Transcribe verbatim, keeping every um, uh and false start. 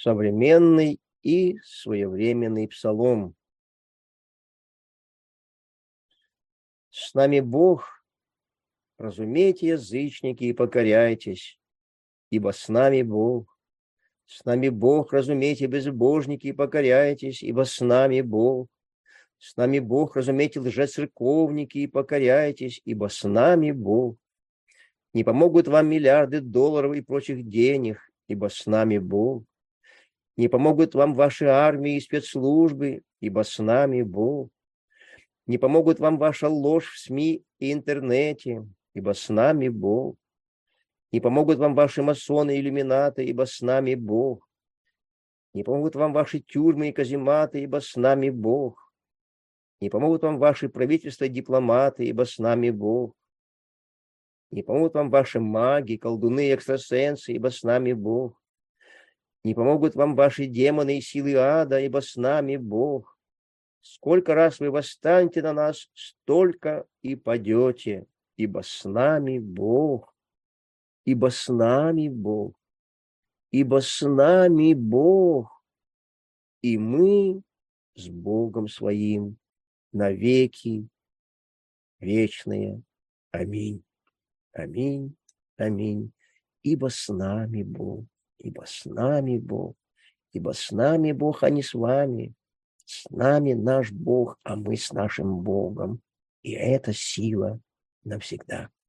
современный и своевременный псалом. С нами Бог, разумейте, язычники, и покоряйтесь, ибо с нами Бог. С нами Бог, разумейте, безбожники, и покоряйтесь, ибо с нами Бог. С нами Бог, разумейте, лжецерковники, и покоряйтесь, ибо с нами Бог. Не помогут вам миллиарды долларов и прочих денег, ибо с нами Бог. Не помогут вам ваши армии и спецслужбы, ибо с нами Бог. Не помогут вам ваша ложь в СМИ и интернете, ибо с нами Бог. Не помогут вам ваши масоны и иллюминаты, ибо с нами Бог. Не помогут вам ваши тюрьмы и казематы, ибо с нами Бог. Не помогут вам ваши правительства и дипломаты, ибо с нами Бог. Не помогут вам ваши маги, колдуны и экстрасенсы, ибо с нами Бог. Не помогут вам ваши демоны и силы ада, ибо с нами Бог. Сколько раз вы восстанете на нас, столько и падете, ибо с нами Бог. Ибо с нами Бог. Ибо с нами Бог. И мы с Богом своим навеки вечные. Аминь. Аминь. Аминь. Ибо с нами Бог. Ибо с нами Бог. Ибо с нами Бог, а не с вами. С нами наш Бог, а мы с нашим Богом. И это сила навсегда.